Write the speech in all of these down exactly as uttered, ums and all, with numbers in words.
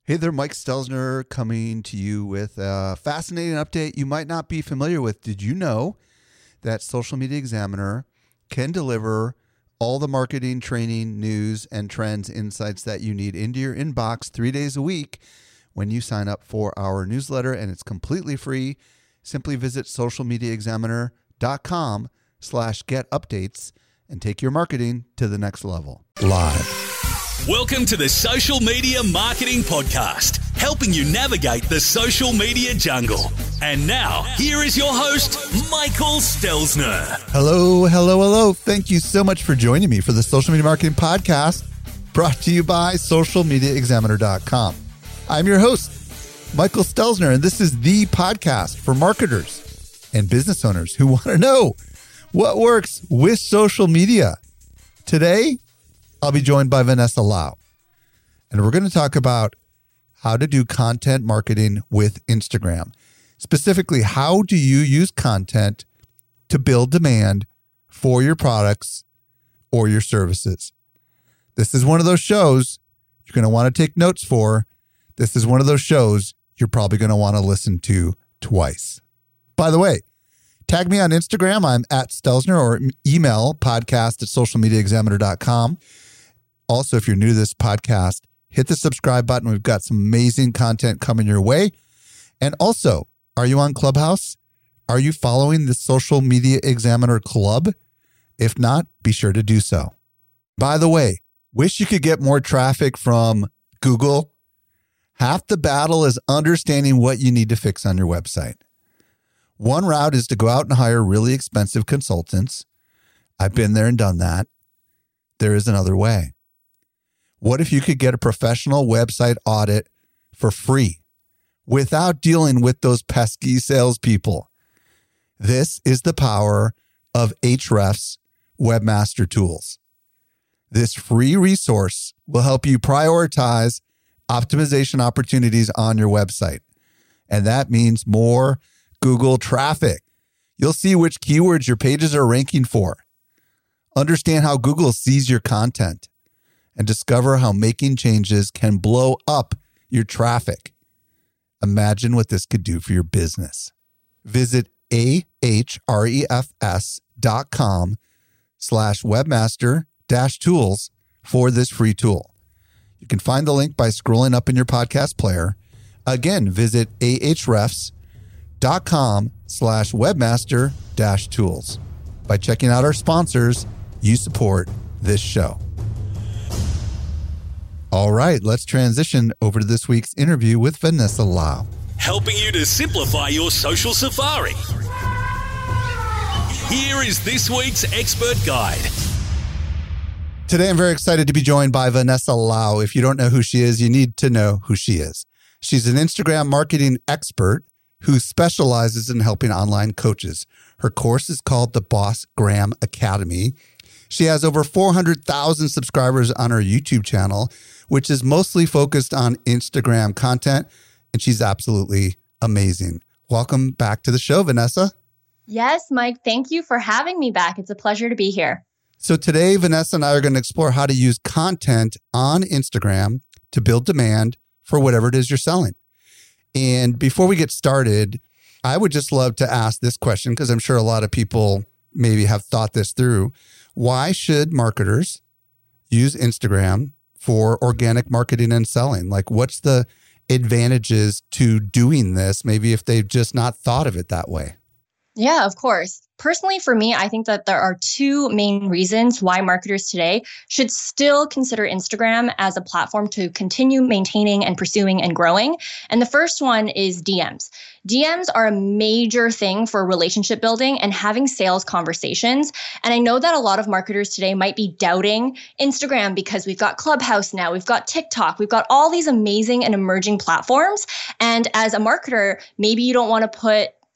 Hey there, Mike Stelzner coming to you with a fascinating update you might not be familiar with. Did you know that Social Media Examiner can deliver all the marketing, training, news, and trends insights that you need into your inbox three days a week when you sign up for our newsletter, and it's completely free. Simply visit socialmediaexaminer.com slash get updates and take your marketing to the next level. Live. Welcome to the Social Media Marketing Podcast, helping you navigate the social media jungle. And now, here is your host, Michael Stelzner. Hello, hello, hello. Thank you so much for joining me for the Social Media Marketing Podcast, brought to you by social media examiner dot com. I'm your host, Michael Stelzner, and this is the podcast for marketers and business owners who want to know what works with social media. Today, I'll be joined by Vanessa Lau, and we're going to talk about how to do content marketing with Instagram. Specifically, how do you use content to build demand for your products or your services? This is one of those shows you're going to want to take notes for. This is one of those shows you're probably going to want to listen to twice. By the way, tag me on Instagram. I'm at Stelzner, or email podcast at social media examiner dot com. Also, if you're new to this podcast, hit the subscribe button. We've got some amazing content coming your way. And also, are you on Clubhouse? Are you following the Social Media Examiner Club? If not, be sure to do so. By the way, wish you could get more traffic from Google? Half the battle is understanding what you need to fix on your website. One route is to go out and hire really expensive consultants. I've been there and done that. There is another way. What if you could get a professional website audit for free without dealing with those pesky salespeople? This is the power of Ahrefs Webmaster Tools. This free resource will help you prioritize optimization opportunities on your website. And that means more Google traffic. You'll see which keywords your pages are ranking for. Understand how Google sees your content, and discover how making changes can blow up your traffic. Imagine what this could do for your business. Visit ahrefs.com slash webmaster dash tools for this free tool. You can find the link by scrolling up in your podcast player. Again, visit ahrefs.com slash webmaster dash tools. By checking out our sponsors, you support this show. All right, let's transition over to this week's interview with Vanessa Lau. Helping you to simplify your social safari. Here is this week's expert guide. Today, I'm very excited to be joined by Vanessa Lau. If you don't know who she is, you need to know who she is. She's an Instagram marketing expert who specializes in helping online coaches. Her course is called the Boss Graham Academy. She has over four hundred thousand subscribers on her YouTube channel, which is mostly focused on Instagram content, and she's absolutely amazing. Welcome back to the show, Vanessa. Yes, Mike. Thank you for having me back. It's a pleasure to be here. So today, Vanessa and I are going to explore how to use content on Instagram to build demand for whatever it is you're selling. And before we get started, I would just love to ask this question, because I'm sure a lot of people maybe have thought this through. Why should marketers use Instagram for organic marketing and selling? Like, what's the advantages to doing this? Maybe if they've just not thought of it that way. Yeah, of course. Personally, for me, I think that there are two main reasons why marketers today should still consider Instagram as a platform to continue maintaining and pursuing and growing. And the first one is D Ms. D Ms are a major thing for relationship building and having sales conversations. And I know that a lot of marketers today might be doubting Instagram because we've got Clubhouse now, we've got TikTok, we've got all these amazing and emerging platforms. And as a marketer, maybe you don't want to put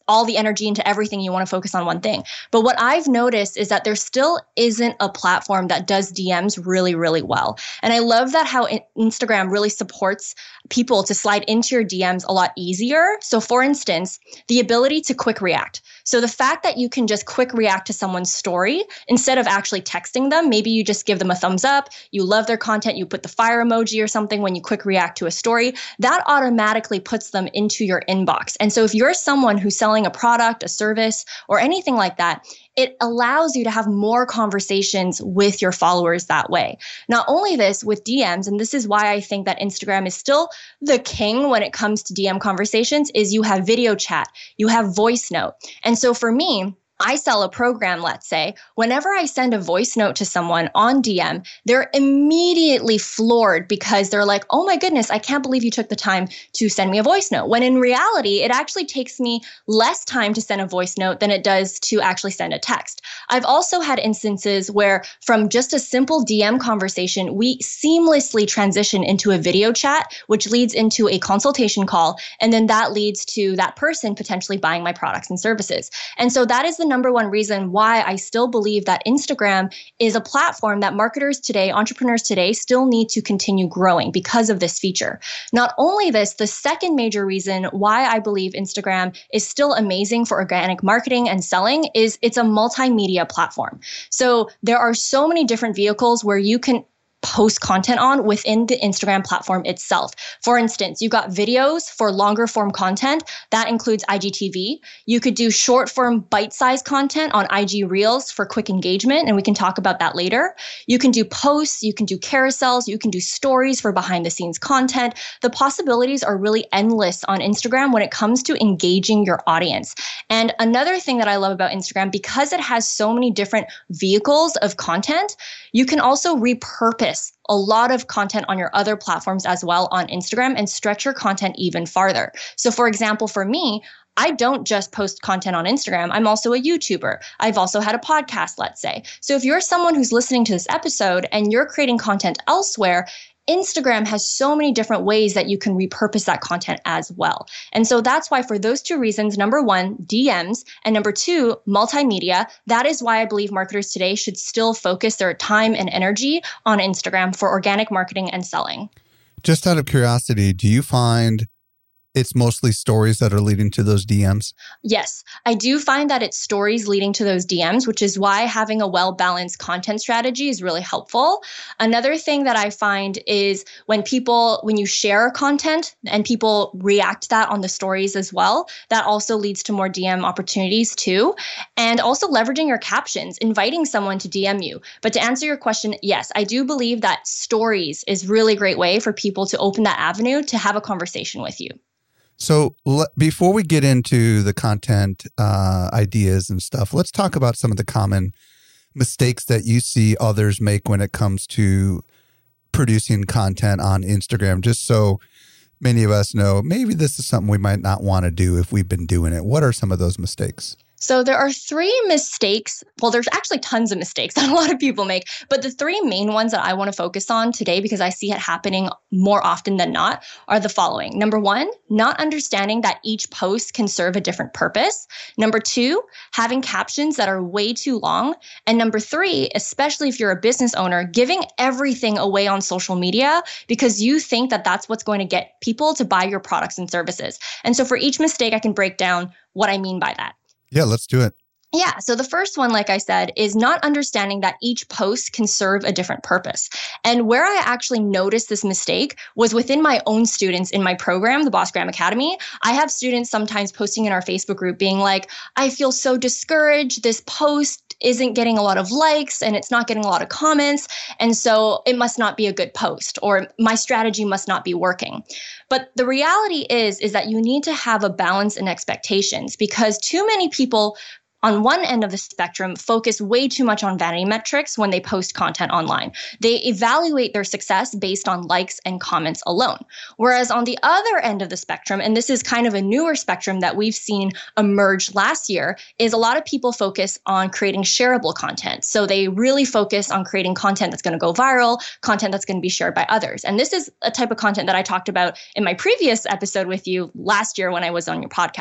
all the energy into everything. You want to focus on one thing. But what I've noticed is that there still isn't a platform that does D Ms really, really well. And I love that how Instagram really supports people to slide into your D Ms a lot easier. So for instance, the ability to quick react. So the fact that you can just quick react to someone's story instead of actually texting them, maybe you just give them a thumbs up, you love their content, you put the fire emoji or something when you quick react to a story, that automatically puts them into your inbox. And so if you're someone who's selling a product, a service, or anything like that, it allows you to have more conversations with your followers that way. Not only this, with D Ms, and this is why I think that Instagram is still the king when it comes to D M conversations, is you have video chat, you have voice note. And so for me, I sell a program, let's say, whenever I send a voice note to someone on D M, they're immediately floored because they're like, oh my goodness, I can't believe you took the time to send me a voice note. When in reality, it actually takes me less time to send a voice note than it does to actually send a text. I've also had instances where from just a simple D M conversation, we seamlessly transition into a video chat, which leads into a consultation call. And then that leads to that person potentially buying my products and services. And so that is the number one reason why I still believe that Instagram is a platform that marketers today, entrepreneurs today, still need to continue growing because of this feature. Not only this, the second major reason why I believe Instagram is still amazing for organic marketing and selling is it's a multimedia platform. So there are so many different vehicles where you can post content on within the Instagram platform itself. For instance, you got videos for longer form content. That includes I G T V. You could do short form bite-sized content on I G Reels for quick engagement, and we can talk about that later. You can do posts, you can do carousels, you can do stories for behind the scenes content. The possibilities are really endless on Instagram when it comes to engaging your audience. And another thing that I love about Instagram, because it has so many different vehicles of content, you can also repurpose a lot of content on your other platforms as well on Instagram and stretch your content even farther. So for example, for me, I don't just post content on Instagram. I'm also a YouTuber. I've also had a podcast, let's say. So if you're someone who's listening to this episode and you're creating content elsewhere, Instagram has so many different ways that you can repurpose that content as well. And so that's why for those two reasons, number one, D Ms, and number two, multimedia, that is why I believe marketers today should still focus their time and energy on Instagram for organic marketing and selling. Just out of curiosity, do you find it's mostly stories that are leading to those D Ms? Yes, I do find that it's stories leading to those D Ms, which is why having a well-balanced content strategy is really helpful. Another thing that I find is when people, when you share content and people react to that on the stories as well, that also leads to more D M opportunities too. And also leveraging your captions, inviting someone to D M you. But to answer your question, yes, I do believe that stories is really a great way for people to open that avenue to have a conversation with you. So l- before we get into the content uh, ideas and stuff, let's talk about some of the common mistakes that you see others make when it comes to producing content on Instagram, just so many of us know maybe this is something we might not want to do if we've been doing it. What are some of those mistakes? So there are three mistakes. Well, there's actually tons of mistakes that a lot of people make, but the three main ones that I want to focus on today, because I see it happening more often than not, are the following. Number one, not understanding that each post can serve a different purpose. Number two, having captions that are way too long. And number three, especially if you're a business owner, giving everything away on social media because you think that that's what's going to get people to buy your products and services. And so for each mistake, I can break down what I mean by that. Yeah, let's do it. Yeah. So the first one, like I said, is not understanding that each post can serve a different purpose. And where I actually noticed this mistake was within my own students in my program, the Boss Gram Academy. I have students sometimes posting in our Facebook group being like, I feel so discouraged. This post isn't getting a lot of likes and it's not getting a lot of comments. And so it must not be a good post, or my strategy must not be working. But the reality is, is that you need to have a balance in expectations, because too many people on one end of the spectrum focus way too much on vanity metrics when they post content online. They evaluate their success based on likes and comments alone. Whereas on the other end of the spectrum, and this is kind of a newer spectrum that we've seen emerge last year, is a lot of people focus on creating shareable content. So they really focus on creating content that's going to go viral, content that's going to be shared by others. And this is a type of content that I talked about in my previous episode with you last year when I was on your podcast.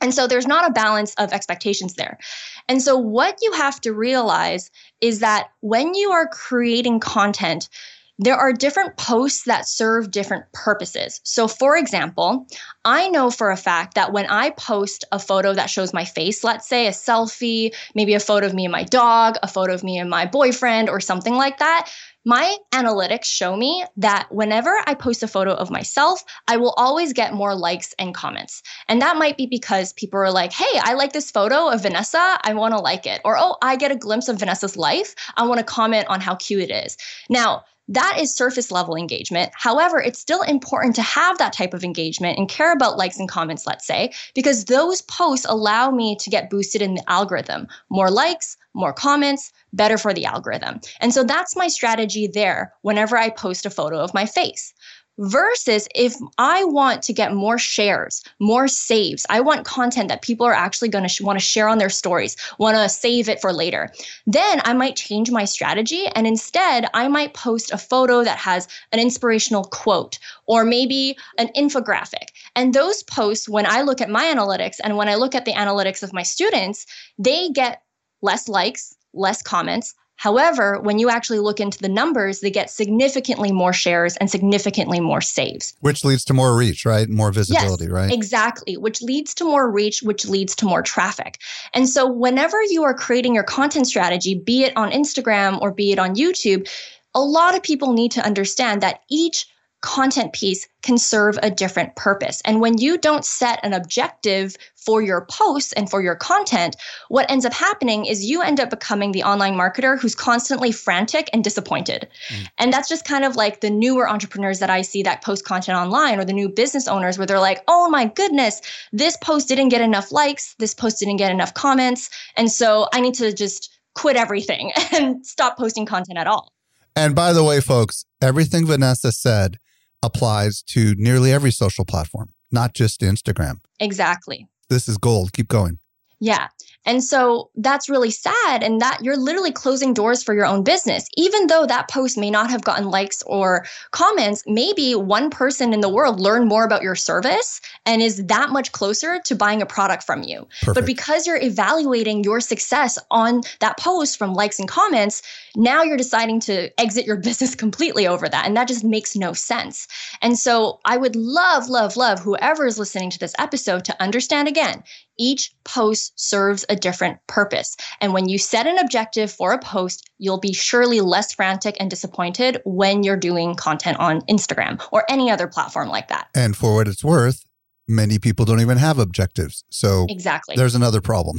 And so there's not a balance of expectations there. And so what you have to realize is that when you are creating content, there are different posts that serve different purposes. So for example, I know for a fact that when I post a photo that shows my face, let's say a selfie, maybe a photo of me and my dog, a photo of me and my boyfriend or something like that, my analytics show me that whenever I post a photo of myself, I will always get more likes and comments. And that might be because people are like, hey, I like this photo of Vanessa. I want to like it. Or, oh, I get a glimpse of Vanessa's life. I want to comment on how cute it is. Now, that is surface level engagement. However, it's still important to have that type of engagement and care about likes and comments, let's say, because those posts allow me to get boosted in the algorithm. More likes, more comments, better for the algorithm. And so that's my strategy there whenever I post a photo of my face. Versus if I want to get more shares, more saves, I want content that people are actually going to sh- want to share on their stories, want to save it for later, then I might change my strategy. And instead, I might post a photo that has an inspirational quote or maybe an infographic. And those posts, when I look at my analytics and when I look at the analytics of my students, they get less likes, less comments. However, when you actually look into the numbers, they get significantly more shares and significantly more saves. Which leads to more reach, right? More visibility, yes, right? Exactly. Which leads to more reach, which leads to more traffic. And so whenever you are creating your content strategy, be it on Instagram or be it on YouTube, a lot of people need to understand that each content piece can serve a different purpose. And when you don't set an objective for your posts and for your content, what ends up happening is you end up becoming the online marketer who's constantly frantic and disappointed. Mm. And that's just kind of like the newer entrepreneurs that I see that post content online, or the new business owners where they're like, oh my goodness, this post didn't get enough likes, this post didn't get enough comments. And so I need to just quit everything and stop posting content at all. And by the way, folks, everything Vanessa said applies to nearly every social platform, not just Instagram. Exactly. This is gold. Keep going. Yeah. And so that's really sad. And that you're literally closing doors for your own business. Even though that post may not have gotten likes or comments, maybe one person in the world learned more about your service and is that much closer to buying a product from you. Perfect. But because you're evaluating your success on that post from likes and comments, now you're deciding to exit your business completely over that. And that just makes no sense. And so I would love, love, love whoever is listening to this episode to understand again, each post serves a different purpose. And when you set an objective for a post, you'll be surely less frantic and disappointed when you're doing content on Instagram or any other platform like that. And for what it's worth, many people don't even have objectives. So exactly. There's another problem.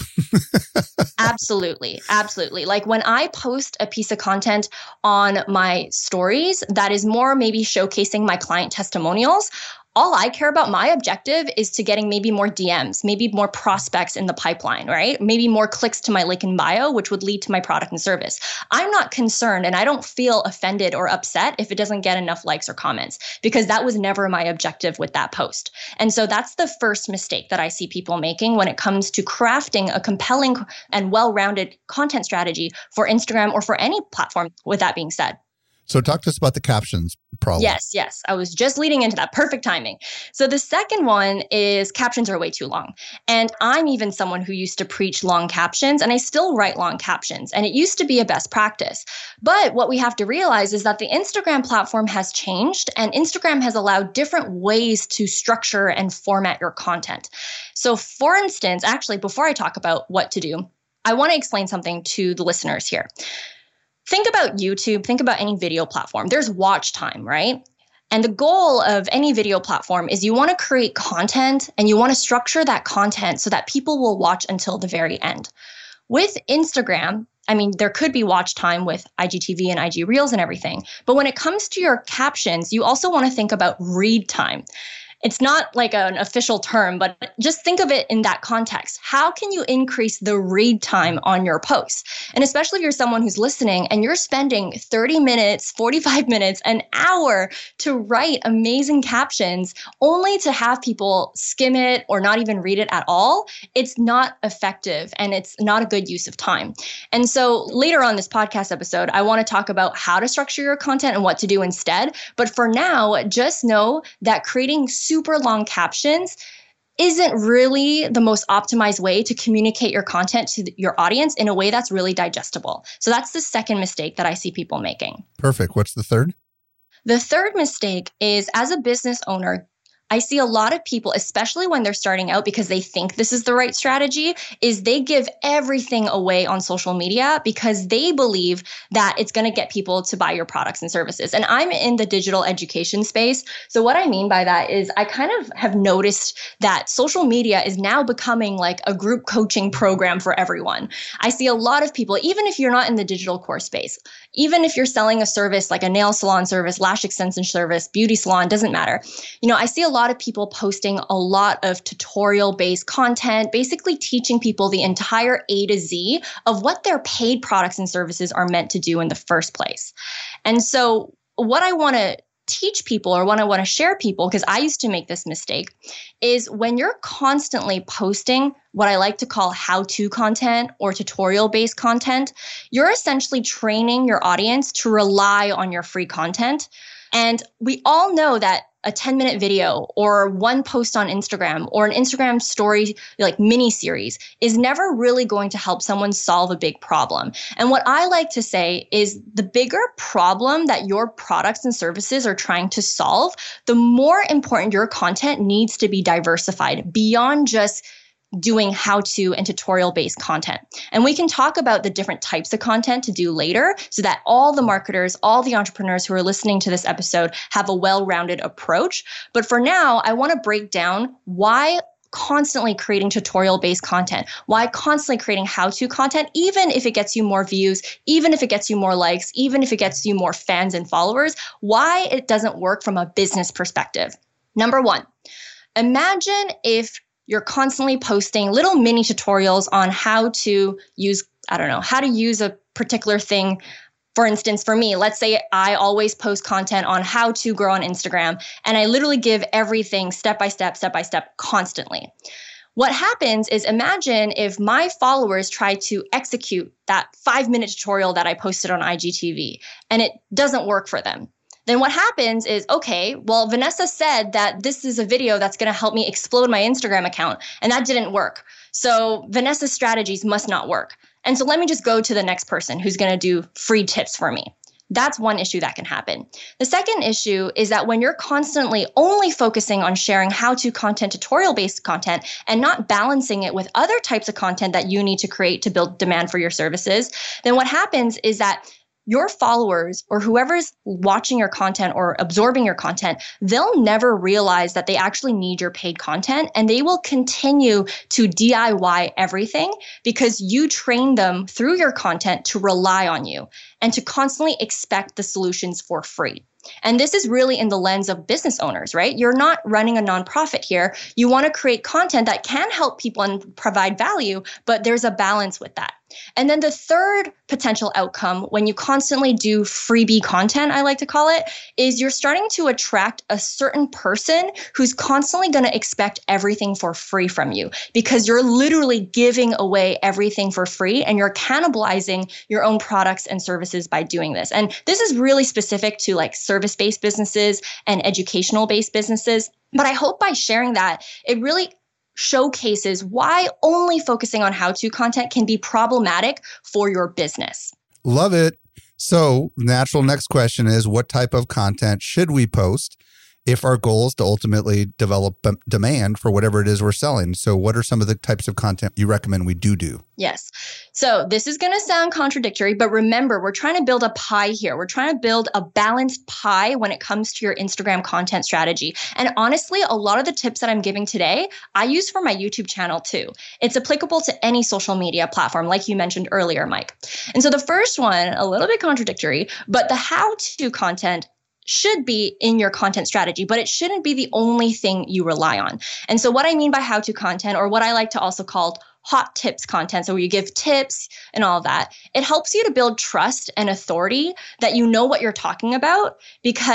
Absolutely. Absolutely. Like when I post a piece of content on my stories that is more maybe showcasing my client testimonials, all I care about, my objective is to getting maybe more D Ms, maybe more prospects in the pipeline, right? Maybe more clicks to my link in bio, which would lead to my product and service. I'm not concerned and I don't feel offended or upset if it doesn't get enough likes or comments, because that was never my objective with that post. And so that's the first mistake that I see people making when it comes to crafting a compelling and well-rounded content strategy for Instagram or for any platform, with that being said. So talk to us about the captions problem. Yes, yes. I was just leading into that. Perfect timing. So the second one is captions are way too long. And I'm even someone who used to preach long captions, and I still write long captions. And it used to be a best practice. But what we have to realize is that the Instagram platform has changed, and Instagram has allowed different ways to structure and format your content. So for instance, actually, before I talk about what to do, I want to explain something to the listeners here. Think about YouTube, think about any video platform. There's watch time, right? And the goal of any video platform is you want to create content and you want to structure that content so that people will watch until the very end. With Instagram, I mean, there could be watch time with I G T V and I G Reels and everything. But when it comes to your captions, you also want to think about read time. It's not like an official term, but just think of it in that context. How can you increase the read time on your posts? And especially if you're someone who's listening and you're spending thirty minutes, forty-five minutes, an hour to write amazing captions only to have people skim it or not even read it at all, it's not effective and it's not a good use of time. And so later on this podcast episode, I want to talk about how to structure your content and what to do instead. But for now, just know that creating super long captions isn't really the most optimized way to communicate your content to your audience in a way that's really digestible. So that's the second mistake that I see people making. Perfect. What's the third? The third mistake is, as a business owner, I see a lot of people, especially when they're starting out because they think this is the right strategy, is they give everything away on social media because they believe that it's going to get people to buy your products and services. And I'm in the digital education space. So what I mean by that is I kind of have noticed that social media is now becoming like a group coaching program for everyone. I see a lot of people, even if you're not in the digital course space, even if you're selling a service like a nail salon service, lash extension service, beauty salon, doesn't matter. You know, I see a lot of people posting a lot of tutorial-based content, basically teaching people the entire A to Z of what their paid products and services are meant to do in the first place. And so what I want to teach people, or what I want to share people, because I used to make this mistake, is when you're constantly posting what I like to call how-to content or tutorial-based content, you're essentially training your audience to rely on your free content. And we all know that a ten minute video or one post on Instagram or an Instagram story like mini series is never really going to help someone solve a big problem. And what I like to say is the bigger problem that your products and services are trying to solve, the more important your content needs to be diversified beyond just doing how-to and tutorial-based content. And we can talk about the different types of content to do later so that all the marketers, all the entrepreneurs who are listening to this episode have a well-rounded approach. But for now, I want to break down why constantly creating tutorial-based content, why constantly creating how-to content, even if it gets you more views, even if it gets you more likes, even if it gets you more fans and followers, why it doesn't work from a business perspective. Number one, imagine if you're constantly posting little mini tutorials on how to use, I don't know, how to use a particular thing. For instance, for me, let's say I always post content on how to grow on Instagram, and I literally give everything step by step, step by step, constantly. What happens is, imagine if my followers try to execute that five minute tutorial that I posted on I G T V and it doesn't work for them. Then what happens is, okay, well, Vanessa said that this is a video that's going to help me explode my Instagram account, and that didn't work. So Vanessa's strategies must not work. And so let me just go to the next person who's going to do free tips for me. That's one issue that can happen. The second issue is that when you're constantly only focusing on sharing how-to content, tutorial-based content, and not balancing it with other types of content that you need to create to build demand for your services, then what happens is that your followers or whoever's watching your content or absorbing your content, they'll never realize that they actually need your paid content, and they will continue to D I Y everything because you train them through your content to rely on you and to constantly expect the solutions for free. And this is really in the lens of business owners, right? You're not running a nonprofit here. You want to create content that can help people and provide value, but there's a balance with that. And then the third potential outcome when you constantly do freebie content, I like to call it, is you're starting to attract a certain person who's constantly going to expect everything for free from you because you're literally giving away everything for free and you're cannibalizing your own products and services by doing this. And this is really specific to like service-based businesses and educational-based businesses. But I hope by sharing that, it really showcases why only focusing on how-to content can be problematic for your business. Love it. So natural next question is, what type of content should we post if our goal is to ultimately develop b- demand for whatever it is we're selling? So what are some of the types of content you recommend we do do? Yes. So this is going to sound contradictory, but remember, we're trying to build a pie here. We're trying to build a balanced pie when it comes to your Instagram content strategy. And honestly, a lot of the tips that I'm giving today, I use for my YouTube channel too. It's applicable to any social media platform, like you mentioned earlier, Mike. And so the first one, a little bit contradictory, but the how-to content should be in your content strategy, but it shouldn't be the only thing you rely on. And so what I mean by how-to content, or what I like to also call hot tips content, so where you give tips and all of that, it helps you to build trust and authority that you know what you're talking about, because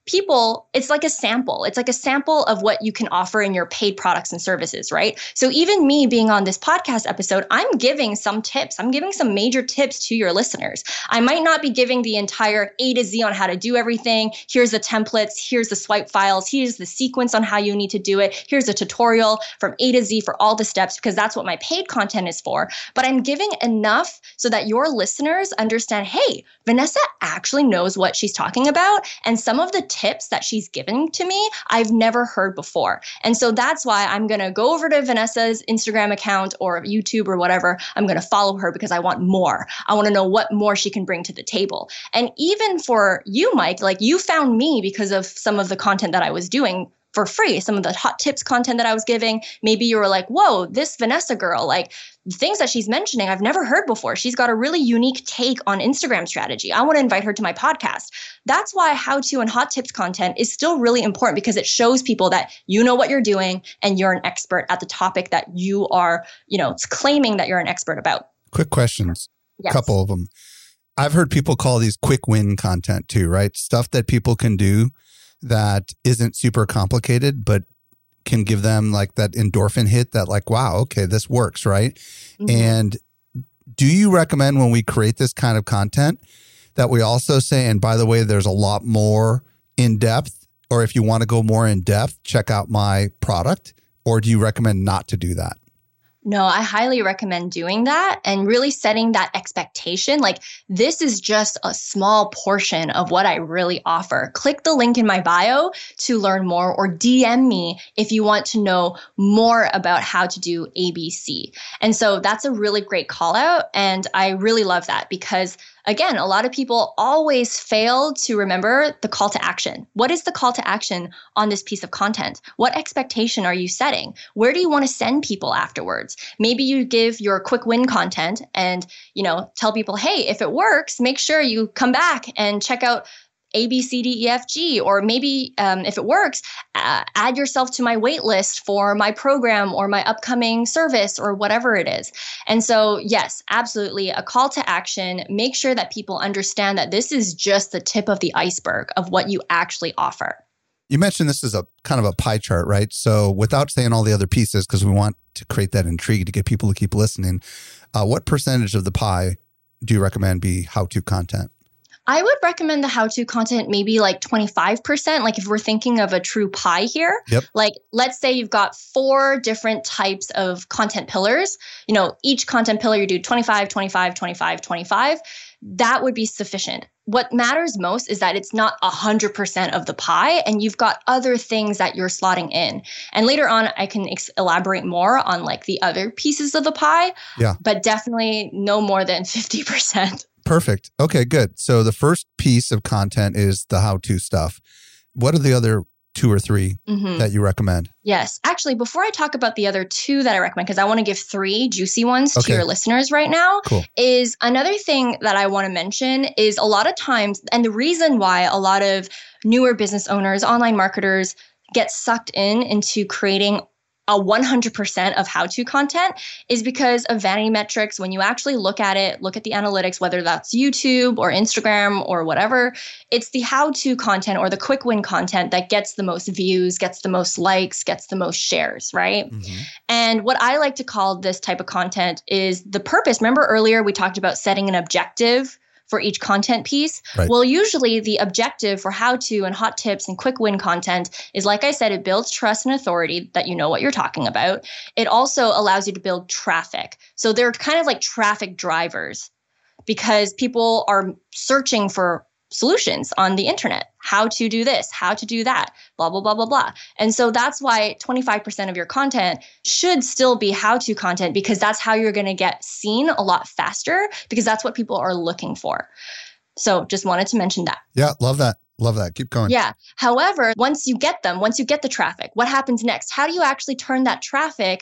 people, it's like a sample. It's like a sample of what you can offer in your paid products and services, right? So even me being on this podcast episode, I'm giving some tips. I'm giving some major tips to your listeners. I might not be giving the entire A to Z on how to do everything. Here's the templates. Here's the swipe files. Here's the sequence on how you need to do it. Here's a tutorial from A to Z for all the steps, because that's what my paid content is for. But I'm giving enough so that your listeners understand, hey, Vanessa actually knows what she's talking about. And some of the tips that she's given to me, I've never heard before. And so that's why I'm going to go over to Vanessa's Instagram account or YouTube or whatever. I'm going to follow her because I want more. I want to know what more she can bring to the table. And even for you, Mike, like you found me because of some of the content that I was doing for free, some of the hot tips content that I was giving. Maybe you were like, whoa, this Vanessa girl, like things that she's mentioning, I've never heard before. She's got a really unique take on Instagram strategy. I want to invite her to my podcast. That's why how-to and hot tips content is still really important, because it shows people that you know what you're doing and you're an expert at the topic that you are, you know, claiming that you're an expert about. Quick questions, a Yes. couple of them. I've heard people call these quick win content too, right? Stuff that people can do that isn't super complicated, but can give them like that endorphin hit that like, wow, okay, this works, right? Mm-hmm. And do you recommend when we create this kind of content that we also say, and by the way, there's a lot more in depth, or if you want to go more in depth, check out my product, or do you recommend not to do that? No, I highly recommend doing that and really setting that expectation. Like, this is just a small portion of what I really offer. Click the link in my bio to learn more, or D M me if you want to know more about how to do A B C. And so that's a really great call out. And I really love that because, again, a lot of people always fail to remember the call to action. What is the call to action on this piece of content? What expectation are you setting? Where do you want to send people afterwards? Maybe you give your quick win content and, you know, tell people, hey, if it works, make sure you come back and check out A, B, C, D, E, F, G, or maybe um, if it works, uh, add yourself to my wait list for my program or my upcoming service or whatever it is. And so, yes, absolutely, a call to action. Make sure that people understand that this is just the tip of the iceberg of what you actually offer. You mentioned this is a kind of a pie chart, right? So without saying all the other pieces, because we want to create that intrigue to get people to keep listening, uh, what percentage of the pie do you recommend be how-to content? I would recommend the how-to content maybe like twenty-five percent. Like if we're thinking of a true pie here, yep. Like let's say you've got four different types of content pillars. You know, each content pillar you do twenty-five, twenty-five, twenty-five, twenty-five. That would be sufficient. What matters most is that it's not one hundred percent of the pie and you've got other things that you're slotting in. And later on, I can ex- elaborate more on like the other pieces of the pie, yeah. But definitely no more than fifty percent. Perfect. Okay, good. So the first piece of content is the how-to stuff. What are the other two or three mm-hmm. that you recommend? Yes. Actually, before I talk about the other two that I recommend, because I want to give three juicy ones okay. to your listeners right now, cool. is another thing that I want to mention is a lot of times, and the reason why a lot of newer business owners, online marketers get sucked in into creating a one hundred percent of how-to content is because of vanity metrics. When you actually look at it, look at the analytics, whether that's YouTube or Instagram or whatever, it's the how-to content or the quick win content that gets the most views, gets the most likes, gets the most shares, right? Mm-hmm. And what I like to call this type of content is the purpose. Remember earlier we talked about setting an objective for each content piece. Right. Well, usually the objective for how-to and hot tips and quick win content is, like I said, it builds trust and authority that you know what you're talking about. It also allows you to build traffic. So they're kind of like traffic drivers because people are searching for solutions on the internet, how to do this, how to do that, blah, blah, blah, blah, blah. And so that's why twenty-five percent of your content should still be how-to content, because that's how you're going to get seen a lot faster, because that's what people are looking for. So just wanted to mention that. Yeah, love that. Love that. Keep going. Yeah. However, once you get them, once you get the traffic, what happens next? How do you actually turn that traffic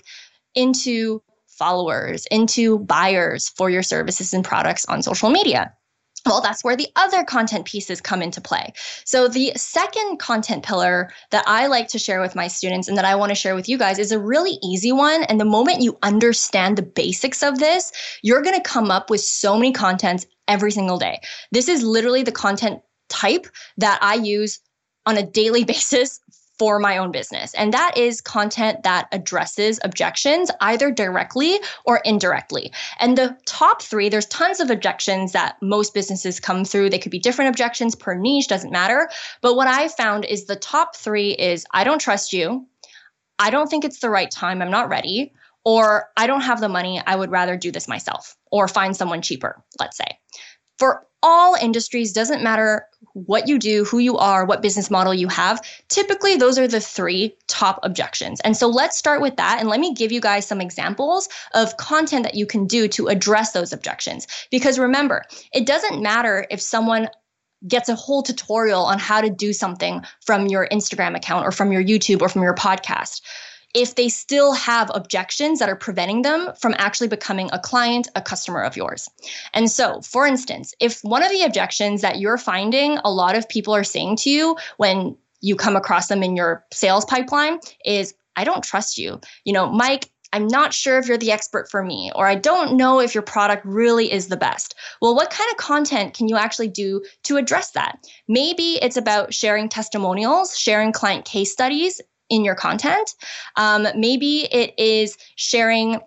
into followers, into buyers for your services and products on social media? Well, that's where the other content pieces come into play. So the second content pillar that I like to share with my students and that I want to share with you guys is a really easy one. And the moment you understand the basics of this, you're going to come up with so many contents every single day. This is literally the content type that I use on a daily basis for my own business. And that is content that addresses objections either directly or indirectly. And the top three, there's tons of objections that most businesses come through. They could be different objections per niche, doesn't matter. But what I found is the top three is I don't trust you. I don't think it's the right time. I'm not ready. Or I don't have the money. I would rather do this myself or find someone cheaper, let's say. For all industries, doesn't matter what you do, who you are, what business model you have. Typically, those are the three top objections. And so let's start with that. And let me give you guys some examples of content that you can do to address those objections. Because remember, it doesn't matter if someone gets a whole tutorial on how to do something from your Instagram account or from your YouTube or from your podcast, if they still have objections that are preventing them from actually becoming a client, a customer of yours. And so, for instance, if one of the objections that you're finding a lot of people are saying to you when you come across them in your sales pipeline is, I don't trust you. You know, Mike, I'm not sure if you're the expert for me, or I don't know if your product really is the best. Well, what kind of content can you actually do to address that? Maybe it's about sharing testimonials, sharing client case studies in your content. Um, maybe it is sharing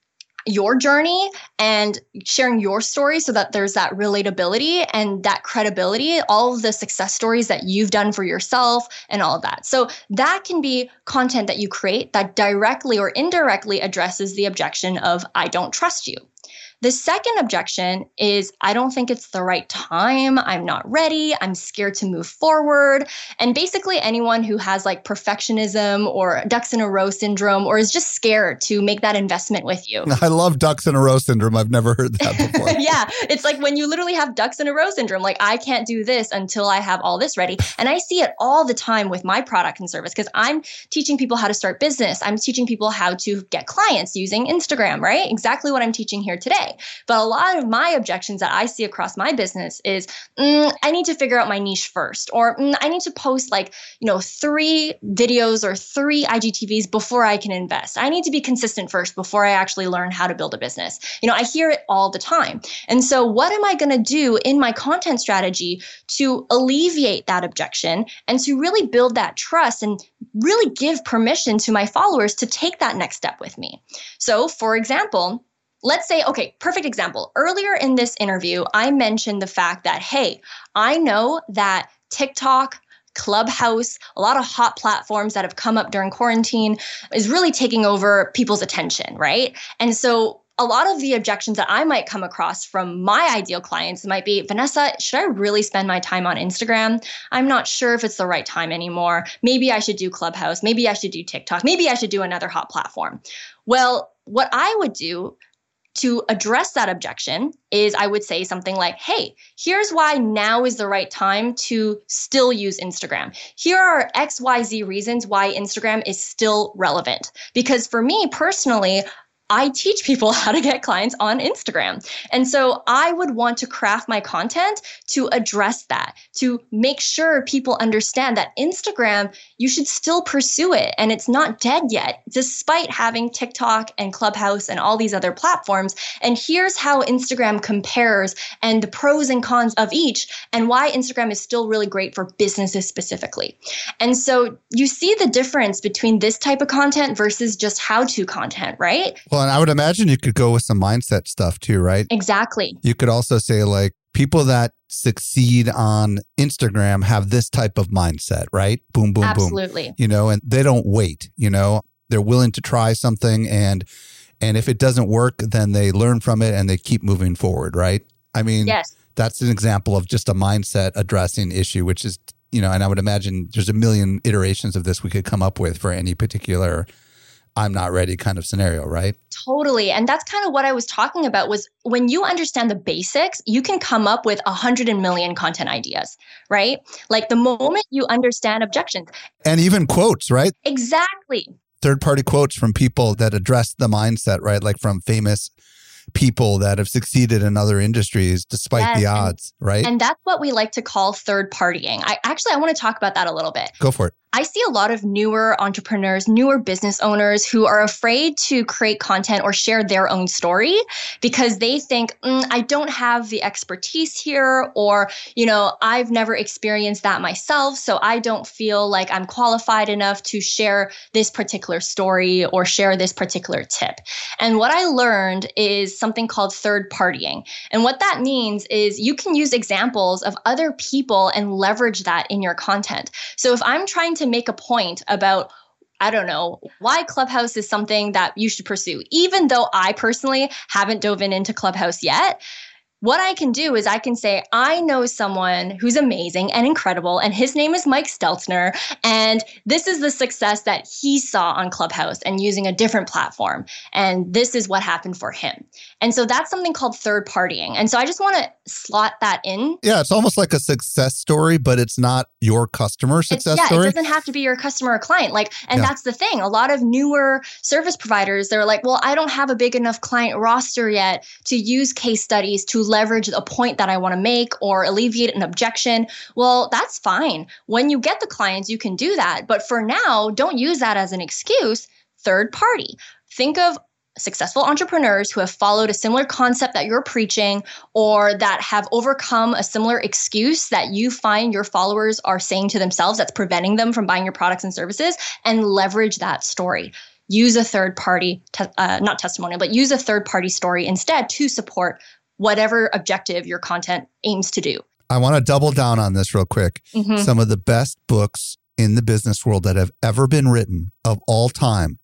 your journey and sharing your story so that there's that relatability and that credibility, all of the success stories that you've done for yourself and all of that. So that can be content that you create that directly or indirectly addresses the objection of, I don't trust you. The second objection is, I don't think it's the right time. I'm not ready. I'm scared to move forward. And basically anyone who has like perfectionism or ducks in a row syndrome or is just scared to make that investment with you. I love ducks in a row syndrome. I've never heard that before. Yeah. It's like when you literally have ducks in a row syndrome, like I can't do this until I have all this ready. And I see it all the time with my product and service because I'm teaching people how to start business. I'm teaching people how to get clients using Instagram, right? Exactly what I'm teaching here today. But a lot of my objections that I see across my business is, mm, I need to figure out my niche first, or mm, I need to post like, you know, three videos or three I G T Vs before I can invest. I need to be consistent first before I actually learn how to build a business. You know, I hear it all the time. And so what am I going to do in my content strategy to alleviate that objection and to really build that trust and really give permission to my followers to take that next step with me? So for example, let's say, okay, perfect example. Earlier in this interview, I mentioned the fact that, hey, I know that TikTok, Clubhouse, a lot of hot platforms that have come up during quarantine is really taking over people's attention, right? And so a lot of the objections that I might come across from my ideal clients might be, Vanessa, should I really spend my time on Instagram? I'm not sure if it's the right time anymore. Maybe I should do Clubhouse. Maybe I should do TikTok. Maybe I should do another hot platform. Well, what I would do to address that objection is I would say something like, hey, here's why now is the right time to still use Instagram. Here are X Y Z reasons why Instagram is still relevant. Because for me personally, I teach people how to get clients on Instagram. And so I would want to craft my content to address that, to make sure people understand that Instagram, you should still pursue it. And it's not dead yet, despite having TikTok and Clubhouse and all these other platforms. And here's how Instagram compares and the pros and cons of each and why Instagram is still really great for businesses specifically. And so you see the difference between this type of content versus just how-to content, right? Well, and I would imagine you could go with some mindset stuff too, right? Exactly. You could also say like people that succeed on Instagram have this type of mindset, right? Boom, boom, Absolutely. boom. Absolutely. You know, and they don't wait, you know, they're willing to try something. And, and if it doesn't work, then they learn from it and they keep moving forward, right? I mean, yes. That's an example of just a mindset addressing issue, which is, you know, and I would imagine there's a million iterations of this we could come up with for any particular I'm not ready kind of scenario, right? Totally. And that's kind of what I was talking about was when you understand the basics, you can come up with a hundred million content ideas, right? Like the moment you understand objections. And even quotes, right? Exactly. Third-party quotes from people that address the mindset, right? Like from famous people that have succeeded in other industries despite yes, the odds, and, right? And that's what we like to call third partying. I actually, I want to talk about that a little bit. Go for it. I see a lot of newer entrepreneurs, newer business owners who are afraid to create content or share their own story because they think, mm, I don't have the expertise here, or, you know, I've never experienced that myself, so I don't feel like I'm qualified enough to share this particular story or share this particular tip. And what I learned is something called third partying. And what that means is you can use examples of other people and leverage that in your content. So if I'm trying to make a point about, I don't know, why Clubhouse is something that you should pursue, even though I personally haven't dove into Clubhouse yet, what I can do is I can say, I know someone who's amazing and incredible, and his name is Mike Stelzner, and this is the success that he saw on Clubhouse and using a different platform, and this is what happened for him. And so that's something called third partying. And so I just want to slot that in. Yeah, it's almost like a success story, but it's not your customer success it's, yeah, story. Yeah, it doesn't have to be your customer or client. Like, and yeah. that's the thing. A lot of newer service providers, they're like, well, I don't have a big enough client roster yet to use case studies to leverage a point that I want to make or alleviate an objection. Well, that's fine. When you get the clients, you can do that. But for now, don't use that as an excuse. Third party. Think of successful entrepreneurs who have followed a similar concept that you're preaching, or that have overcome a similar excuse that you find your followers are saying to themselves that's preventing them from buying your products and services, and leverage that story. Use a third party, te- uh, not testimonial, but use a third party story instead to support whatever objective your content aims to do. I want to double down on this real quick. Mm-hmm. Some of the best books in the business world that have ever been written of all time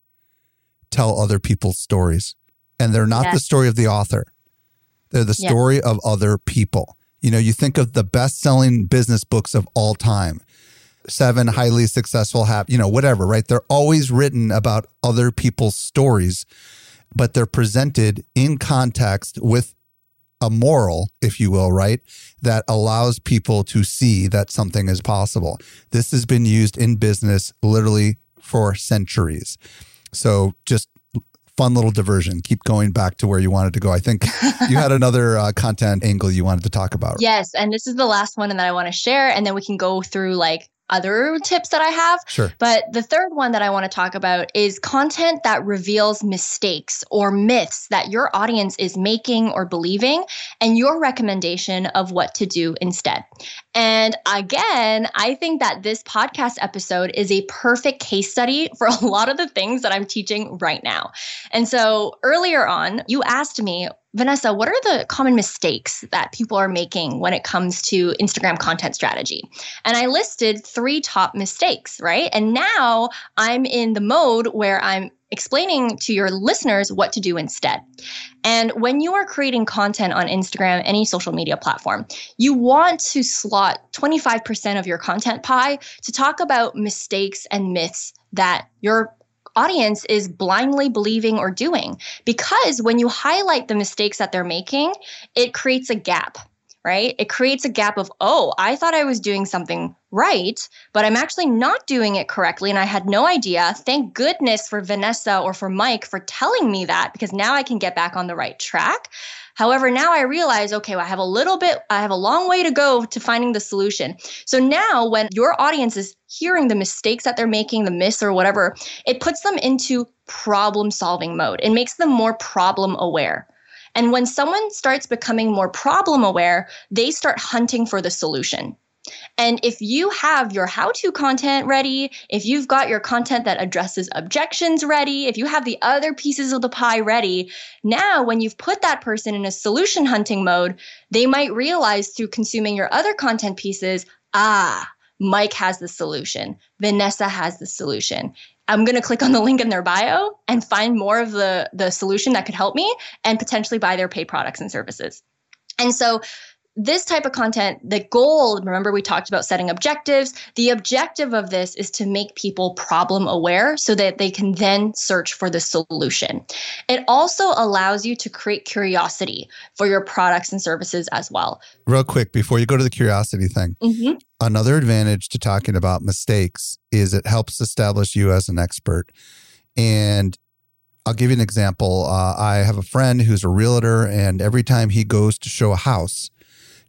tell other people's stories. And they're not yes. the story of the author. They're the story yes. of other people. You know, you think of the best-selling business books of all time, seven highly successful, happy, you know, whatever, right? They're always written about other people's stories, but they're presented in context with a moral, if you will, right? That allows people to see that something is possible. This has been used in business literally for centuries. So just fun little diversion. Keep going back to where you wanted to go. I think you had another uh, content angle you wanted to talk about. Yes. And this is the last one that I want to share. And then we can go through like other tips that I have. Sure. But the third one that I want to talk about is content that reveals mistakes or myths that your audience is making or believing, and your recommendation of what to do instead. And again, I think that this podcast episode is a perfect case study for a lot of the things that I'm teaching right now. And so earlier on, you asked me, Vanessa, what are the common mistakes that people are making when it comes to Instagram content strategy? And I listed three top mistakes, right? And now I'm in the mode where I'm explaining to your listeners what to do instead. And when you are creating content on Instagram, any social media platform, you want to slot twenty-five percent of your content pie to talk about mistakes and myths that your audience is blindly believing or doing. Because when you highlight the mistakes that they're making, it creates a gap, right? It creates a gap of, oh, I thought I was doing something right, but I'm actually not doing it correctly. And I had no idea. Thank goodness for Vanessa or for Mike for telling me that, because now I can get back on the right track. However, now I realize, okay, well, I have a little bit, I have a long way to go to finding the solution. So now when your audience is hearing the mistakes that they're making, the myths or whatever, it puts them into problem solving mode. It makes them more problem aware. And when someone starts becoming more problem aware, they start hunting for the solution. And if you have your how-to content ready, if you've got your content that addresses objections ready, if you have the other pieces of the pie ready, now when you've put that person in a solution hunting mode, they might realize through consuming your other content pieces, ah, Mike has the solution. Vanessa has the solution. I'm going to click on the link in their bio and find more of the, the solution that could help me and potentially buy their paid products and services. And so this type of content, the goal, remember we talked about setting objectives. The objective of this is to make people problem aware so that they can then search for the solution. It also allows you to create curiosity for your products and services as well. Real quick, before you go to the curiosity thing, mm-hmm. another advantage to talking about mistakes is it helps establish you as an expert. And I'll give you an example. Uh, I have a friend who's a realtor, and every time he goes to show a house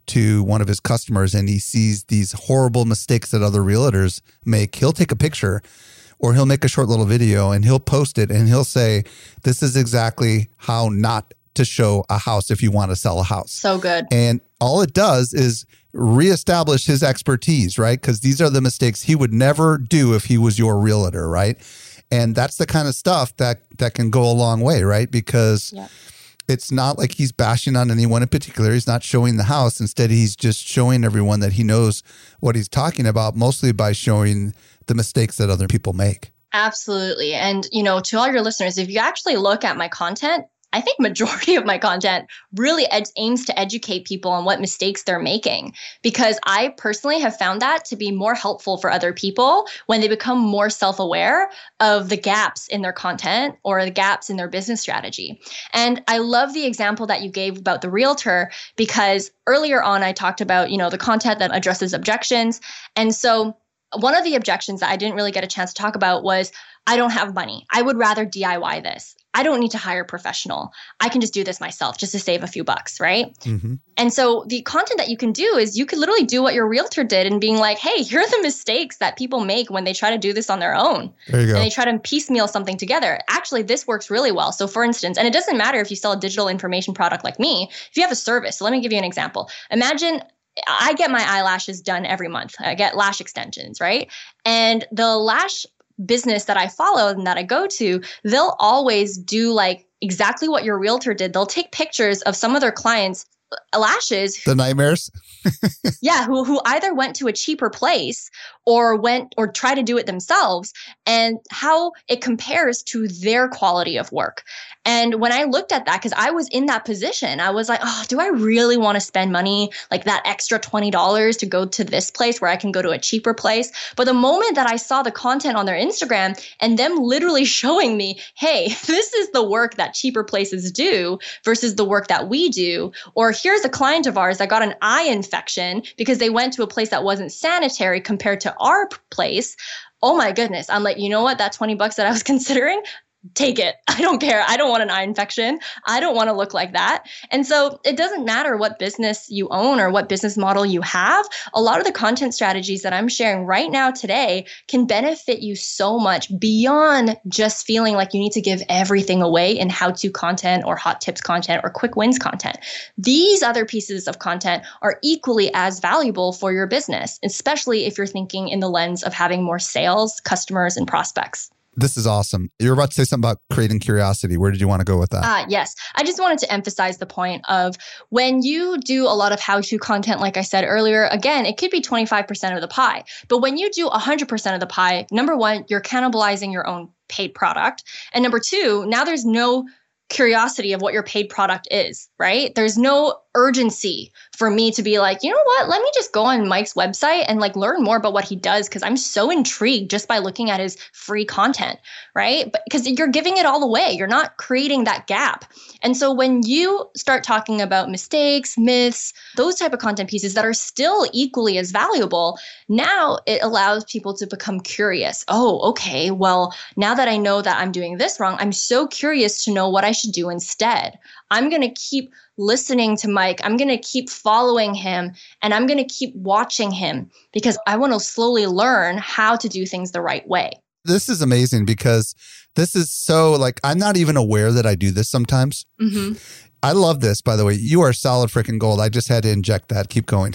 to one of his customers and he sees these horrible mistakes that other realtors make, he'll take a picture or he'll make a short little video and he'll post it and he'll say, this is exactly how not to show a house if you want to sell a house. So good. And all it does is reestablish his expertise, right? Because these are the mistakes he would never do if he was your realtor, right? And that's the kind of stuff that that can go a long way, right? Because yep. It's not like he's bashing on anyone in particular. He's not showing the house. Instead, he's just showing everyone that he knows what he's talking about, mostly by showing the mistakes that other people make. Absolutely. And, you know, to all your listeners, if you actually look at my content, I think majority of my content really ed- aims to educate people on what mistakes they're making, because I personally have found that to be more helpful for other people when they become more self-aware of the gaps in their content or the gaps in their business strategy. And I love the example that you gave about the realtor, because earlier on I talked about, you know, the content that addresses objections. And so one of the objections that I didn't really get a chance to talk about was, I don't have money. I would rather D I Y this. I don't need to hire a professional. I can just do this myself just to save a few bucks, right? Mm-hmm. And so the content that you can do is you could literally do what your realtor did and being like, hey, here are the mistakes that people make when they try to do this on their own. There you go. And they try to piecemeal something together. Actually, this works really well. So for instance, and it doesn't matter if you sell a digital information product like me, if you have a service. So let me give you an example. Imagine I get my eyelashes done every month. I get lash extensions, right? And the lash business that I follow and that I go to, they'll always do like exactly what your realtor did. They'll take pictures of some of their clients' lashes. The nightmares? Yeah, who who either went to a cheaper place or went or tried to do it themselves, and how it compares to their quality of work. And when I looked at that, because I was in that position, I was like, oh, do I really want to spend money like that extra twenty dollars to go to this place where I can go to a cheaper place? But the moment that I saw the content on their Instagram and them literally showing me, hey, this is the work that cheaper places do versus the work that we do, or here's a client of ours that got an eye infection because they went to a place that wasn't sanitary compared to our place. Oh my goodness. I'm like, you know what? That twenty bucks that I was considering, take it. I don't care. I don't want an eye infection. I don't want to look like that. And so it doesn't matter what business you own or what business model you have. A lot of the content strategies that I'm sharing right now today can benefit you so much beyond just feeling like you need to give everything away in how-to content or hot tips content or quick wins content. These other pieces of content are equally as valuable for your business, especially if you're thinking in the lens of having more sales, customers, and prospects. This is awesome. You're about to say something about creating curiosity. Where did you want to go with that? Uh, yes. I just wanted to emphasize the point of when you do a lot of how-to content, like I said earlier, again, it could be twenty-five percent of the pie. But when you do one hundred percent of the pie, number one, you're cannibalizing your own paid product. And number two, now there's no curiosity of what your paid product is, right? There's no urgency for me to be like, you know what, let me just go on Mike's website and like learn more about what he does, because I'm so intrigued just by looking at his free content, right? But because you're giving it all away, you're not creating that gap. And so when you start talking about mistakes, myths, those type of content pieces that are still equally as valuable, now it allows people to become curious. Oh, okay, well, now that I know that I'm doing this wrong, I'm so curious to know what I should do instead. I'm going to keep listening to Mike. I'm going to keep following him, and I'm going to keep watching him because I want to slowly learn how to do things the right way. This is amazing because this is so like, I'm not even aware that I do this sometimes. Mm-hmm. I love this, by the way. You are solid freaking gold. I just had to inject that. Keep going.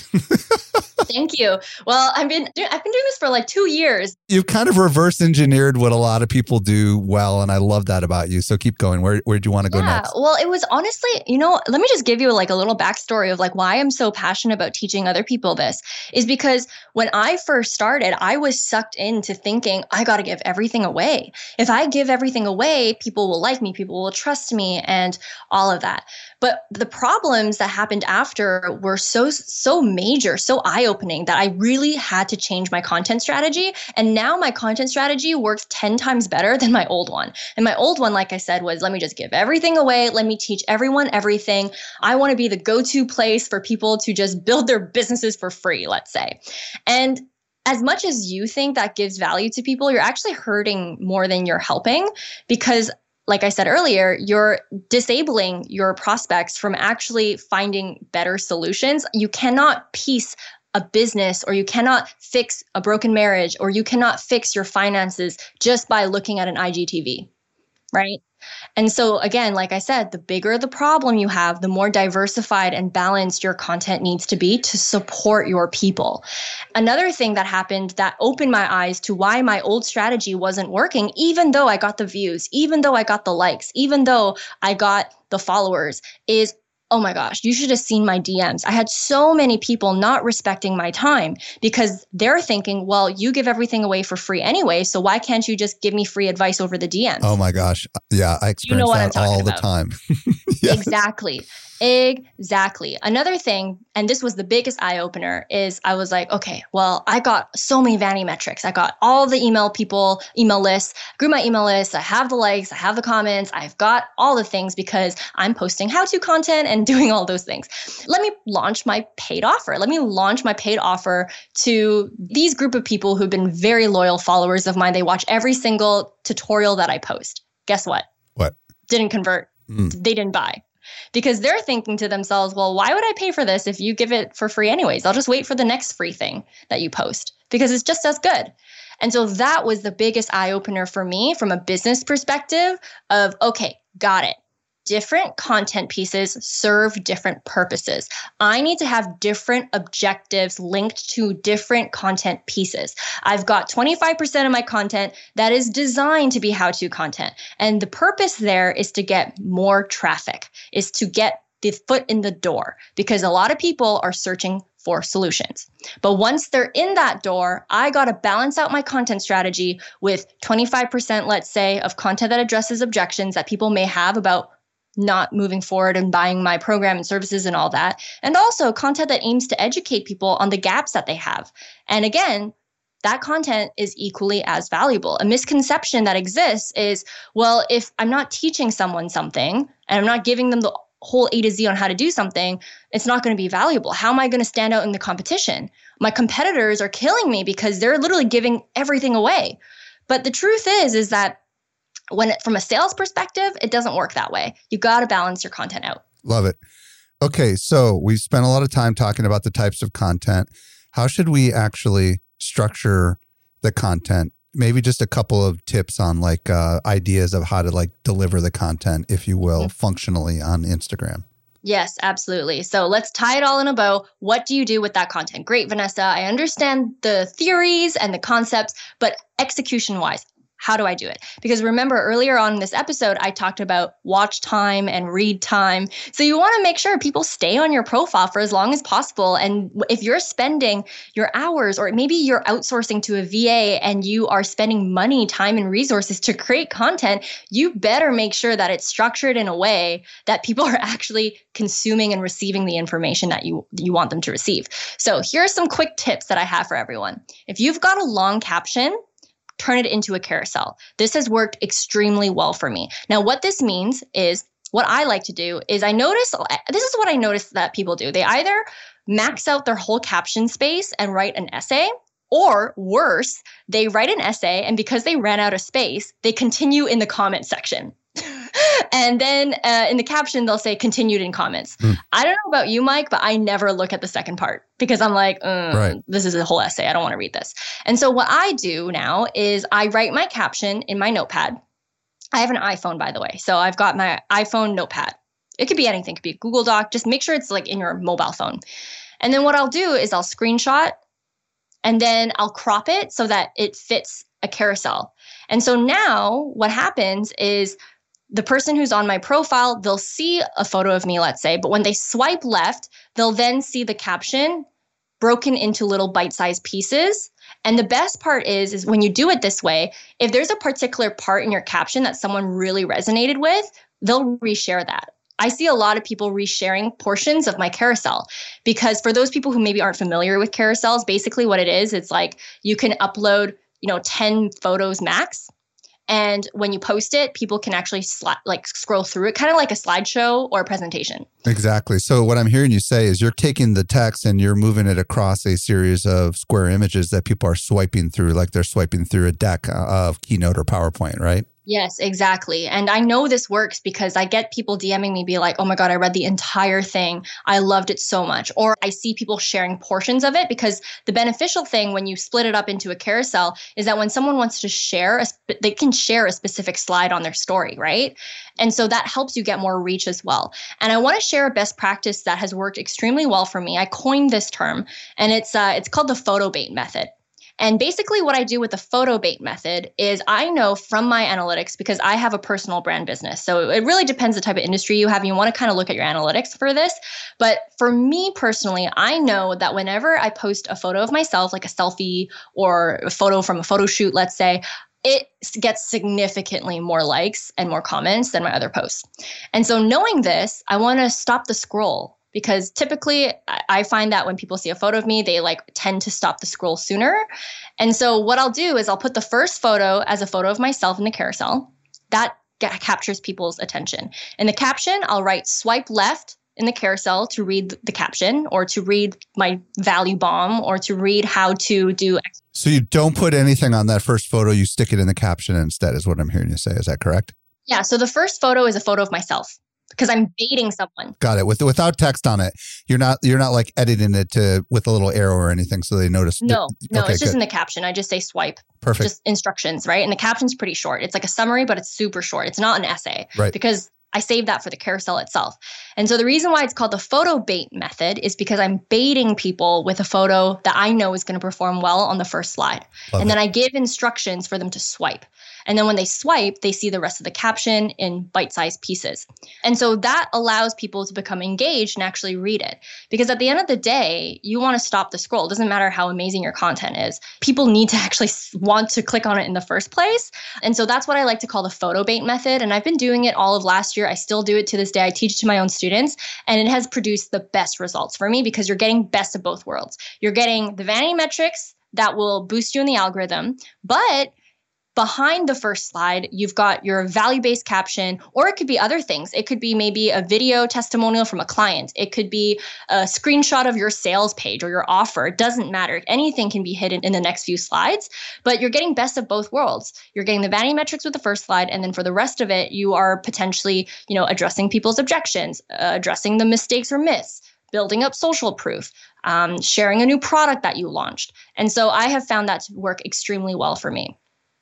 Thank you. Well, I've been do- I've been doing this for like two years. You've kind of reverse engineered what a lot of people do well, and I love that about you. So keep going. Where where do you want to go yeah, next? Well, it was honestly, you know, let me just give you like a little backstory of like why I'm so passionate about teaching other people this is because when I first started, I was sucked into thinking I got to give everything away. If I give everything away, people will like me, people will trust me, and all of that. But the problems that happened after were so, so major, so eye-opening that I really had to change my content strategy. And now my content strategy works ten times better than my old one. And my old one, like I said, was let me just give everything away. Let me teach everyone everything. I want to be the go-to place for people to just build their businesses for free, let's say. And as much as you think that gives value to people, you're actually hurting more than you're helping, because like I said earlier, you're disabling your prospects from actually finding better solutions. You cannot piece a business, or you cannot fix a broken marriage, or you cannot fix your finances just by looking at an I G T V, right? And so again, like I said, the bigger the problem you have, the more diversified and balanced your content needs to be to support your people. Another thing that happened that opened my eyes to why my old strategy wasn't working, even though I got the views, even though I got the likes, even though I got the followers, is oh my gosh, you should have seen my D Ms. I had so many people not respecting my time because they're thinking, well, you give everything away for free anyway, so why can't you just give me free advice over the D Ms? Oh my gosh. Yeah, I experience you know that all about. the time. Yes. Exactly. Exactly. Another thing, and this was the biggest eye opener, is I was like, okay, well, I got so many vanity metrics. I got all the email people, email lists, grew my email list. I have the likes, I have the comments, I've got all the things because I'm posting how-to content and doing all those things. Let me launch my paid offer. Let me launch my paid offer to these group of people who've been very loyal followers of mine. They watch every single tutorial that I post. Guess what? What? Didn't convert. Mm. They didn't buy. Because they're thinking to themselves, well, why would I pay for this if you give it for free anyways? I'll just wait for the next free thing that you post because it's just as good. And so that was the biggest eye opener for me from a business perspective of, okay, got it. Different content pieces serve different purposes. I need to have different objectives linked to different content pieces. I've got twenty-five percent of my content that is designed to be how-to content. And the purpose there is to get more traffic, is to get the foot in the door because a lot of people are searching for solutions. But once they're in that door, I got to balance out my content strategy with twenty-five percent, let's say, of content that addresses objections that people may have about not moving forward and buying my program and services and all that. And also content that aims to educate people on the gaps that they have. And again, that content is equally as valuable. A misconception that exists is, well, if I'm not teaching someone something and I'm not giving them the whole A to Z on how to do something, it's not going to be valuable. How am I going to stand out in the competition? My competitors are killing me because they're literally giving everything away. But the truth is, is that when it, from a sales perspective, it doesn't work that way. You got to balance your content out. Love it. Okay. So we've spent a lot of time talking about the types of content. How should we actually structure the content? Maybe just a couple of tips on like uh, ideas of how to like deliver the content, if you will, mm-hmm. functionally on Instagram. Yes, absolutely. So let's tie it all in a bow. What do you do with that content? Great, Vanessa. I understand the theories and the concepts, but execution wise, how do I do it? Because remember earlier on in this episode, I talked about watch time and read time. So you want to make sure people stay on your profile for as long as possible. And if you're spending your hours, or maybe you're outsourcing to a V A and you are spending money, time, and resources to create content, you better make sure that it's structured in a way that people are actually consuming and receiving the information that you, you want them to receive. So here are some quick tips that I have for everyone. If you've got a long caption, turn it into a carousel. This has worked extremely well for me. Now, what this means is what I like to do is I notice, this is what I notice that people do. They either max out their whole caption space and write an essay, or worse, they write an essay and because they ran out of space, they continue in the comment section. And then uh, in the caption, they'll say continued in comments. Mm. I don't know about you, Mike, but I never look at the second part because I'm like, uh, right. This is a whole essay. I don't want to read this. And so what I do now is I write my caption in my notepad. I have an iPhone, by the way. So I've got my iPhone notepad. It could be anything. It could be a Google Doc. Just make sure it's like in your mobile phone. And then what I'll do is I'll screenshot and then I'll crop it so that it fits a carousel. And so now what happens is the person who's on my profile, they'll see a photo of me, let's say, but when they swipe left, they'll then see the caption broken into little bite-sized pieces. And the best part is, is when you do it this way, if there's a particular part in your caption that someone really resonated with, they'll reshare that. I see a lot of people resharing portions of my carousel because for those people who maybe aren't familiar with carousels, basically what it is, it's like you can upload, you know, ten photos max. And when you post it, people can actually sli- like scroll through it, kind of like a slideshow or a presentation. Exactly. So what I'm hearing you say is you're taking the text and you're moving it across a series of square images that people are swiping through, like they're swiping through a deck of Keynote or PowerPoint, right? Yes, exactly. And I know this works because I get people DMing me be like, oh my God, I read the entire thing. I loved it so much. Or I see people sharing portions of it, because the beneficial thing when you split it up into a carousel is that when someone wants to share, a sp- they can share a specific slide on their story, right? And so that helps you get more reach as well. And I want to share a best practice that has worked extremely well for me. I coined this term, and it's uh, it's called the photo bait method. And basically what I do with the photo bait method is I know from my analytics, because I have a personal brand business. So it really depends the type of industry you have. You want to kind of look at your analytics for this. But for me personally, I know that whenever I post a photo of myself, like a selfie or a photo from a photo shoot, let's say, it gets significantly more likes and more comments than my other posts. And so knowing this, I want to stop the scroll. Because typically I find that when people see a photo of me, they like tend to stop the scroll sooner. And so what I'll do is I'll put the first photo as a photo of myself in the carousel. That get, captures people's attention. In the caption, I'll write swipe left in the carousel to read the caption, or to read my value bomb, or to read how to do. So you don't put anything on that first photo, you stick it in the caption instead, is what I'm hearing you say. Is that correct? Yeah. So the first photo is a photo of myself, because I'm baiting someone. Got it. With without text on it, you're not you're not like editing it to with a little arrow or anything, so they notice. No, that, no, okay, it's just good. in the caption. I just say swipe. Perfect. Just instructions, right? And the caption's pretty short. It's like a summary, but it's super short. It's not an essay, right? Because I saved that for the carousel itself. And so the reason why it's called the photo bait method is because I'm baiting people with a photo that I know is going to perform well on the first slide. Love and it. Then I give instructions for them to swipe. And then when they swipe, they see the rest of the caption in bite-sized pieces. And so that allows people to become engaged and actually read it. Because at the end of the day, you want to stop the scroll. It doesn't matter how amazing your content is. People need to actually want to click on it in the first place. And so that's what I like to call the photo bait method. And I've been doing it all of last year. I still do it to this day. I teach it to my own students, and it has produced the best results for me, because you're getting best of both worlds. You're getting the vanity metrics that will boost you in the algorithm, but behind the first slide, you've got your value-based caption, or it could be other things. It could be maybe a video testimonial from a client. It could be a screenshot of your sales page or your offer. It doesn't matter. Anything can be hidden in the next few slides, but you're getting best of both worlds. You're getting the vanity metrics with the first slide, and then for the rest of it, you are potentially, you know, addressing people's objections, uh, addressing the mistakes or myths, building up social proof, um, sharing a new product that you launched. And so I have found that to work extremely well for me.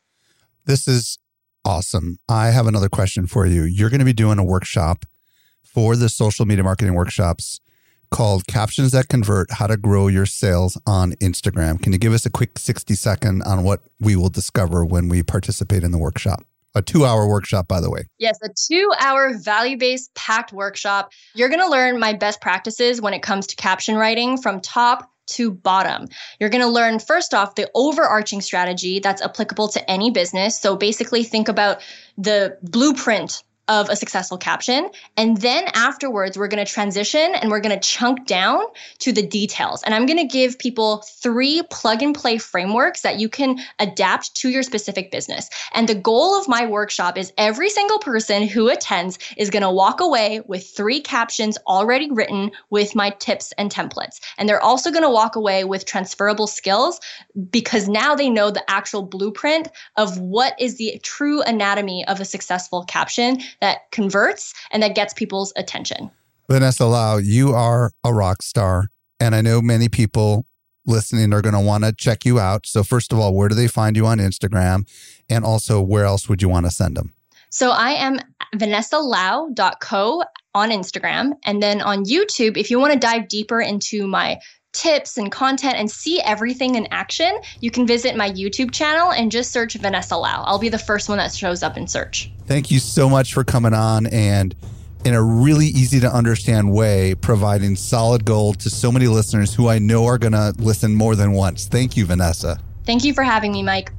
This is awesome. I have another question for you. You're going to be doing a workshop for the social media marketing workshops called Captions That Convert, How to Grow Your Sales on Instagram. Can you give us a quick sixty second on what we will discover when we participate in the workshop? A two-hour workshop, by the way. Yes, a two-hour value-based packed workshop. You're going to learn my best practices when it comes to caption writing from top to bottom. You're going to learn, first off, the overarching strategy that's applicable to any business. So basically think about the blueprint of a successful caption. And then afterwards, we're going to transition and we're going to chunk down to the details. And I'm going to give people three plug and play frameworks that you can adapt to your specific business. And the goal of my workshop is every single person who attends is going to walk away with three captions already written with my tips and templates. And they're also going to walk away with transferable skills, because now they know the actual blueprint of what is the true anatomy of a successful caption that converts and that gets people's attention. Vanessa Lau, you are a rock star, and I know many people listening are going to want to check you out. So first of all, where do they find you on Instagram? And also, where else would you want to send them? So I am vanessa lau dot co on Instagram. And then on YouTube, if you want to dive deeper into my tips and content and see everything in action, you can visit my YouTube channel and just search Vanessa Lau. I'll be the first one that shows up in search. Thank you so much for coming on, and in a really easy to understand way, providing solid gold to so many listeners who I know are going to listen more than once. Thank you, Vanessa. Thank you for having me, Mike.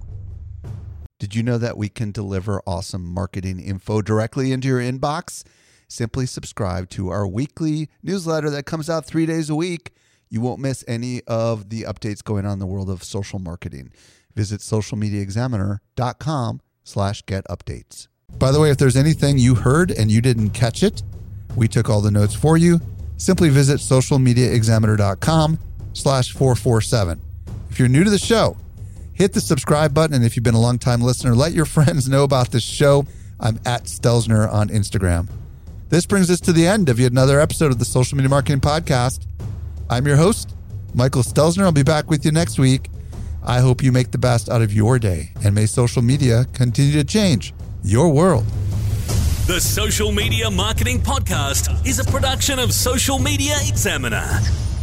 Did you know that we can deliver awesome marketing info directly into your inbox? Simply subscribe to our weekly newsletter that comes out three days a week. You won't miss any of the updates going on in the world of social marketing. Visit socialmediaexaminer.com slash get updates. By the way, if there's anything you heard and you didn't catch it, we took all the notes for you. Simply visit socialmediaexaminer.com slash 447. If you're new to the show, hit the subscribe button. And if you've been a long-time listener, let your friends know about this show. I'm at Stelzner on Instagram. This brings us to the end of yet another episode of the Social Media Marketing Podcast. I'm your host, Michael Stelzner. I'll be back with you next week. I hope you make the best out of your day, and may social media continue to change your world. The Social Media Marketing Podcast is a production of Social Media Examiner.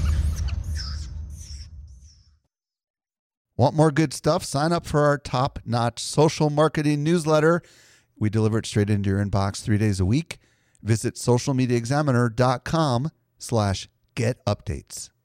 Want more good stuff? Sign up for our top-notch social marketing newsletter. We deliver it straight into your inbox three days a week. Visit socialmediaexaminer.com slash get updates.